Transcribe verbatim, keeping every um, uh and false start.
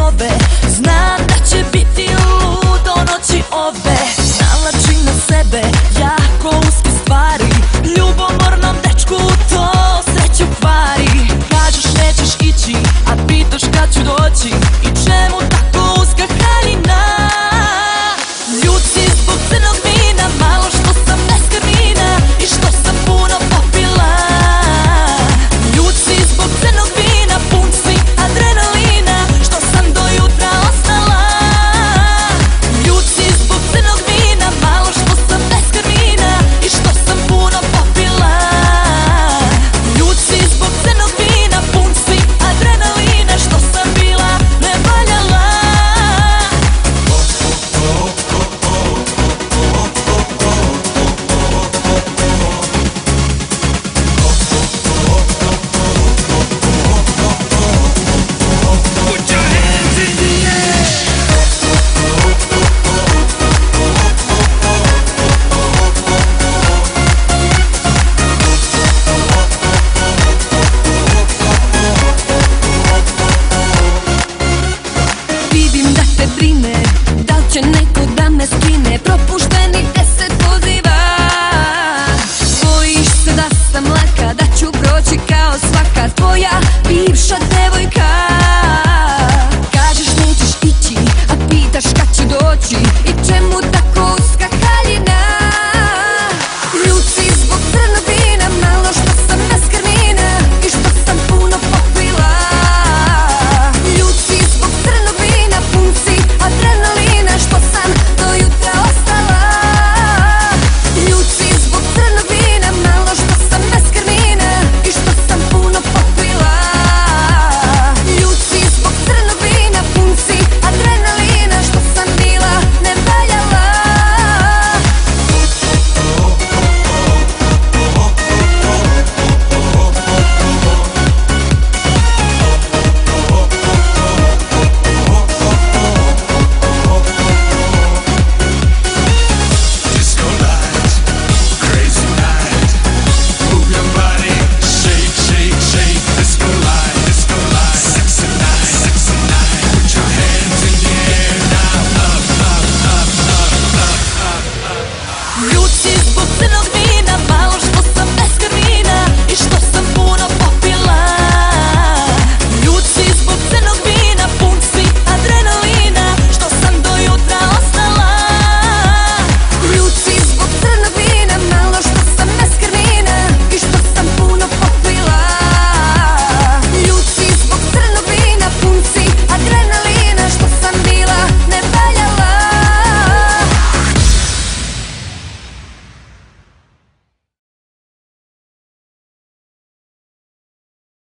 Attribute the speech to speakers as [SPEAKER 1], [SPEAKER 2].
[SPEAKER 1] zove. Znam da će biti ludo noći ove. Nalači na sebe jako uske stvari, ljubomornom dečku to sreću kvari. Kažeš nećeš ići, a pitaš kad ću doći. I čemu tako uska haljina? Ljud si zbog crnog vina, malo što sam bez karmina i što sam puno popila. Ljud si zbog crnog vina, pun si adrenalina, što sam do jutra ostala. Ljud si zbog crnog vina, malo što sam bez karmina i što sam puno popila. Ljud si zbog crnog vina, pun si adrenalina, što sam bila nevaljala.
[SPEAKER 2] Put your hands in the air.
[SPEAKER 1] Vidim da te brine, da li će neko da me skine. Propušteni deset poziva. Bojiš se da sam laka, da ću proći kao svaka tvoja bivša devojka. Kažeš nećeš ići, a pitaš kad ću doći. I čemu tako uska haljina? Ljud si zbog crnog vina, malo što sam bez karmina i što sam puno popila. Ljud si zbog crnog vina, pun si adrenalina, što sam do jutra ostala. Ljud si zbog crnog vina, malo što sam bez karmina i što sam puno popila. Ljud si zbog crnog vina, pun si adrenalina, što sam bila nevaljala.
[SPEAKER 2] Disco light, crazy night. Move your body, shake, shake, shake. Disco light, disco light. Sexy night, sexy night. Put your hands in the air now. Up, up, up, up, up, up, up.
[SPEAKER 1] Ljud si zbog crnog